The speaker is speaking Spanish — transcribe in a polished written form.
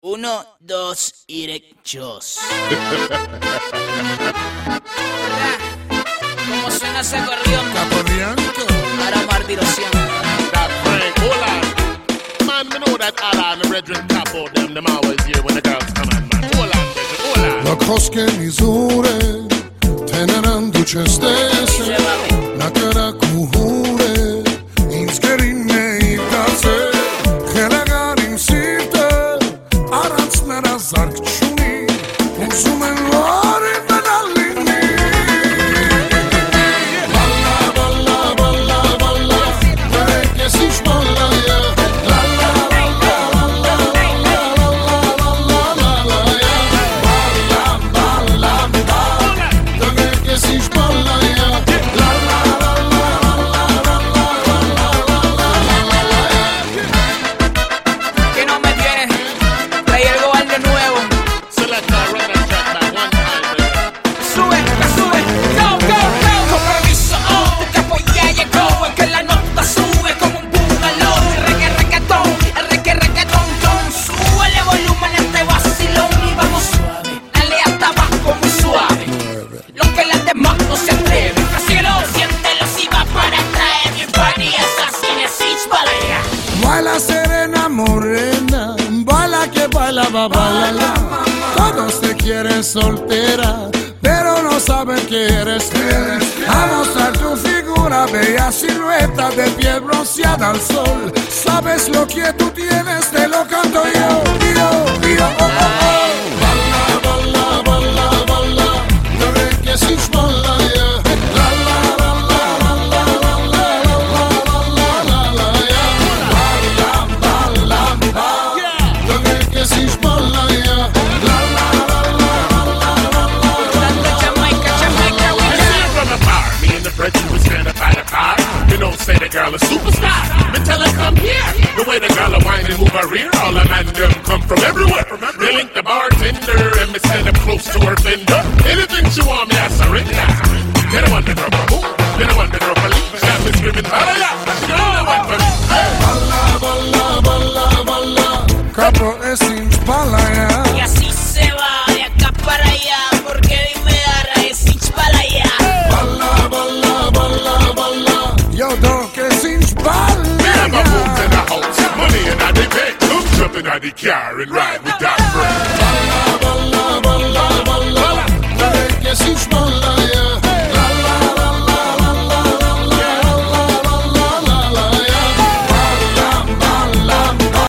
1, 2 y derechos. ¿Cómo suena ese acordeón? Ahora martiración. Man, me know that all of my brethren tap out them always here when the girls come on, man. Hold on, baby, hold on. La cosche misure, teneran duce stesse, na cara kuhure, inskerin ne ikase, khelegarim sirte, arats mera zarkchuni, usumen lori benallini. Balla, balla, balla, balla, perché si smolla, yeah. Baila serena morena, baila que baila, va, baila. Todos te quieren soltera, pero no saben que eres fiel. A mostrar tu figura, bella silueta de piel bronceada al sol. Sabes lo que tú tienes, te lo canto yo, oh, oh, oh. Balla, balla, balla, balla, no ves que si smolla, yeah. La, la, la, la, la, la, la, la, la, la, la, yeah. Balla, balla, balla, no ves que si smolla, yeah. La, la, la, la, la, la, la, la, Jamaica. I see her from afar. Me and the brethren was standing by the car. You know, say the girl a superstar. Me tell her come here. The way the girl a whine and move her rear, all the man them come from everywhere. They link the bartender and me stand up close to her fender. Anything she want me, I surrender. They don't want the girl for move. They don't want the girl for leave. She have me screaming, balla, she the only one for me. Hey. balla, balla, balla, balla, capo e sin spalla, Y yeah. así se va de acá para allá, porque dime ahora es itch para allá. Balla, balla, balla, balla, yo do che sin spalla, Me have a move in yeah. the house. Money in the bank. Come jumping out the car and ride.